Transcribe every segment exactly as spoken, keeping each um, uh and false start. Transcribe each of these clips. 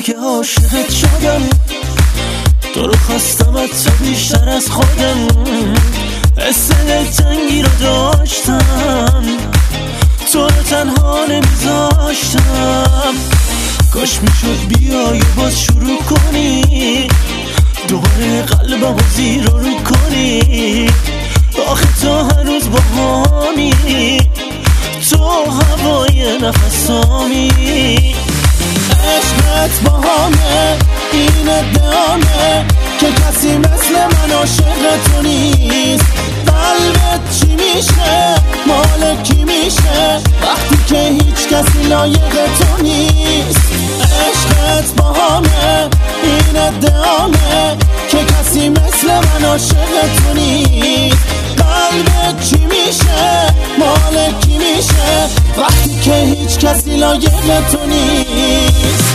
که عاشقت شدم، تو رو خواستم حتی بیشتر از خودم، حس دلتنگی رو داشتم، تو رو تنها نمیذاشتم. کاش میشد بیای و باز شروع کنی، دوباره قلبمو زیر رو کنی. آخه تو هنوز با همی، تو هوای نفسامی. عشقت با همه این ادعامه که کسی مثل من عاشق تو نیست. قلبت چی میشه، مال کی میشه وقتی که هیچ کسی لایق تو نیست. عشقت با همه این ادعامه که کسی مثل من عاشق تو نیست. قلبت چی میشه، مال کی میشه وقتی که هیچ کسی لایق تو نیست.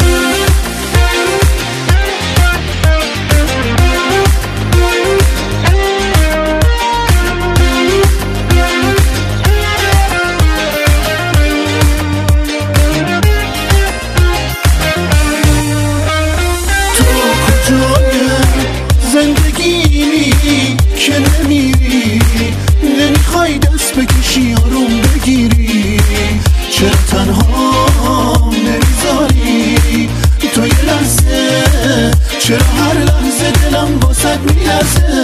زندگی که نمیری، نمیخوای دست بکشی آروم بگیری، چرا تنها نمیذاری تو یه لحظه، چرا هر لحظه دلم واسد میلرزه.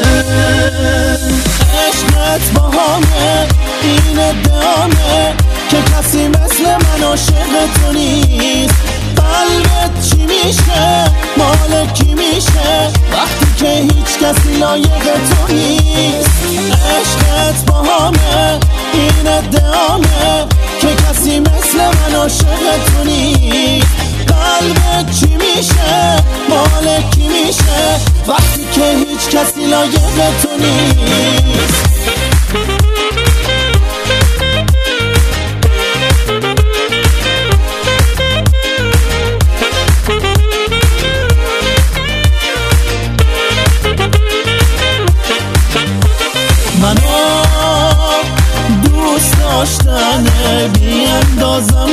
عشقت با همه این ادعامه که کسی مثل من عاشق تو نیست. قلبت چی میشه، مال کی میشه وقتی که هیچ کسی لایق تو نیست. عشقت با همه این ادعامه که کسی مثل من عاشق تو نیست. قلبت چی میشه، مال کی میشه وقتی که هیچ کسی لایق تو نیست. منو دوست داشتنه بی اندازم،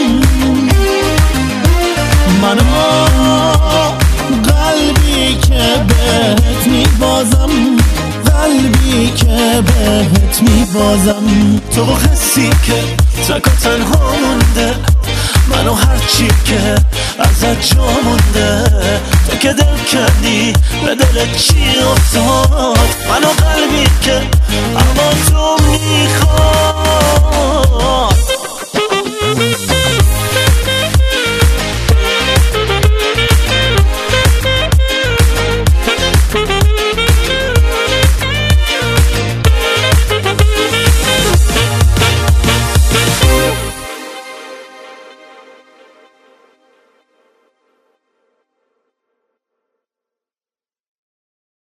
منو قلبی که بهت میبازم، قلبی که بهت میبازم. تو حسی که تک و تنها مونده، منو هرچی که ازت جا مونده. تو که دل کردی به دل چی افتاد، منو قلبی که اما تو میخواد.